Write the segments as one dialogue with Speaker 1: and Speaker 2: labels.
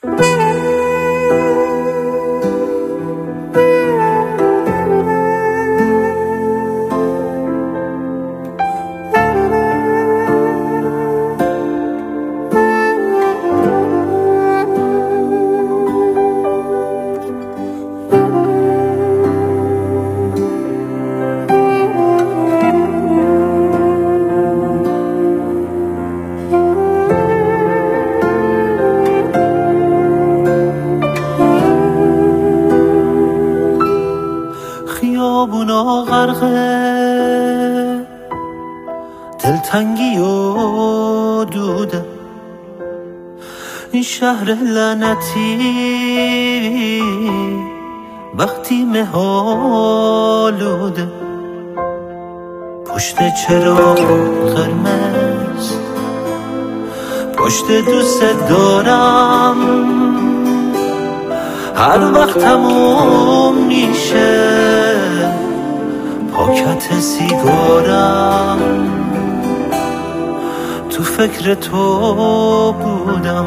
Speaker 1: خیابونا غرقه دلتنگی و دوده، این شهر لعنتی وقتی مهالوده، پشت چراغ قرمز پشت دوست دارم، هر وقت تموم میشه پاکت سیگارم، تو فکر تو بودم،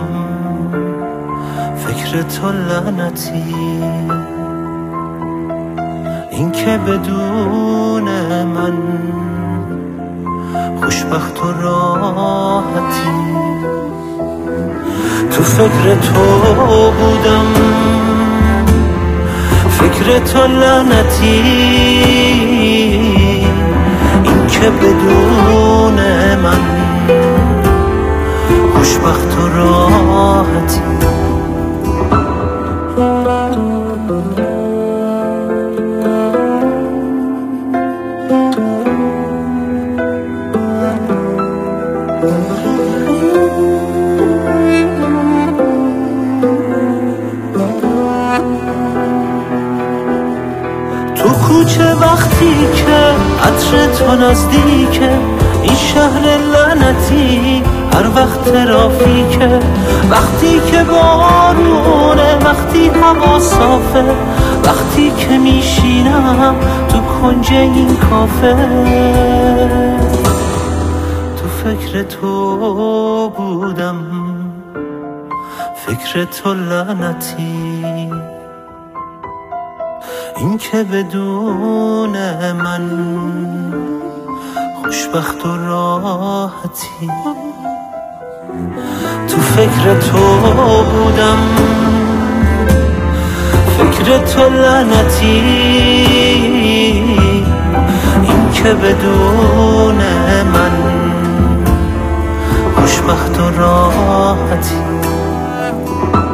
Speaker 1: فکر تو لعنتی، این که بدون من خوشبخت و راحتی، تو فکر تو بودم، فکر تو لعنتی، این که بدون من خوشبخت و راحتی. تو کوچه وقتی که عطر تو نزدیکه، این شهر لعنتی هر وقت ترافیکه، وقتی که بارونه، وقتی هوا صافه، وقتی که میشینم تو کنج این کافه، تو فکر تو بودم، فکر تو لعنتی، این که بدون من خوشبخت و راحتی، تو فکر تو بودم، فکر تو لعنتی، این که بدون من خوشبخت و راحتی.